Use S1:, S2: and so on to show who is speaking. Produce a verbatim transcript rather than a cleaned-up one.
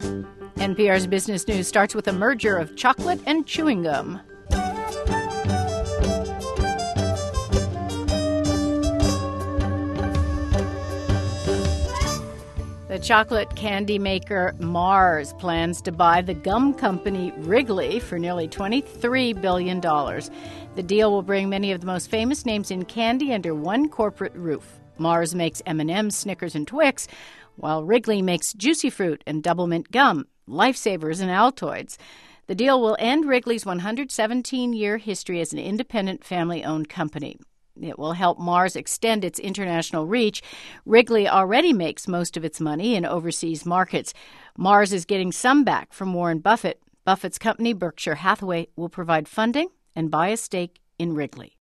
S1: N P R's Business News starts with a merger of chocolate and chewing gum. The chocolate candy maker Mars plans to buy the gum company Wrigley for nearly twenty-three billion dollars. The deal will bring many of the most famous names in candy under one corporate roof. Mars makes M and M's, Snickers, and Twix, while Wrigley makes Juicy Fruit and Double Mint Gum, Lifesavers, and Altoids. The deal will end Wrigley's one hundred seventeen-year history as an independent, family-owned company. It will help Mars extend its international reach. Wrigley already makes most of its money in overseas markets. Mars is getting some back from Warren Buffett. Buffett's company, Berkshire Hathaway, will provide funding and buy a stake in Wrigley.